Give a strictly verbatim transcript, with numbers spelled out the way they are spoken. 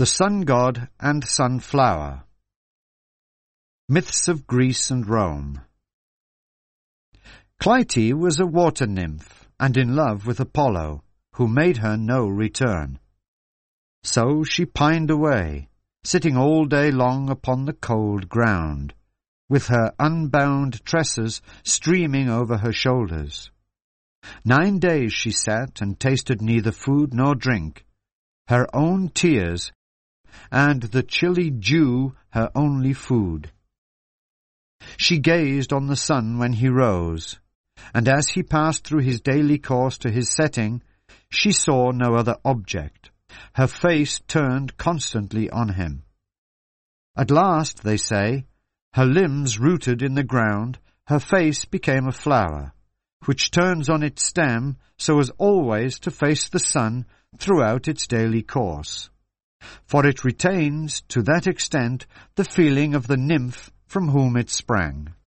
The Sun God and Sunflower. Myths of Greece and Rome. Clytie was a water nymph, and in love with Apollo, who made her no return. So she pined away, sitting all day long upon the cold ground, with her unbound tresses streaming over her shoulders. Nine days she sat and tasted neither food nor drink, her own tears, and the chilly dew her only food. She gazed on the sun when he rose, and as he passed through his daily course to his setting, she saw no other object, her face turned constantly on him. At last, they say, her limbs rooted in the ground, her face became a flower, which turns on its stem so as always to face the sun throughout its daily course. For it retains, to that extent, the feeling of the nymph from whom it sprang.